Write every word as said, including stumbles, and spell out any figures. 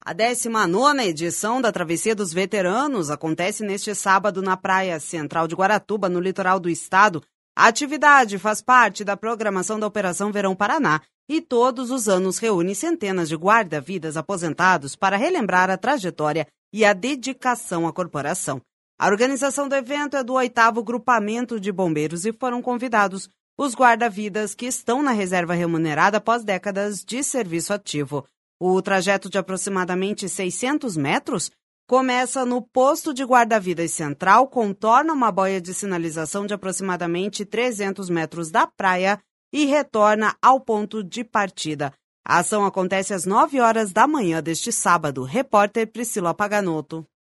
A décima nona edição da Travessia dos Veteranos acontece neste sábado na Praia Central de Guaratuba, no litoral do estado. A atividade faz parte da programação da Operação Verão Paraná e todos os anos reúne centenas de guarda-vidas aposentados para relembrar a trajetória e a dedicação à corporação. A organização do evento é do oitavo Grupamento de Bombeiros e foram convidados os guarda-vidas que estão na reserva remunerada após décadas de serviço ativo. O trajeto de aproximadamente seiscentos metros começa no posto de guarda-vidas central, contorna uma boia de sinalização de aproximadamente trezentos metros da praia e retorna ao ponto de partida. A ação acontece às nove horas da manhã deste sábado. Repórter Priscila Paganoto.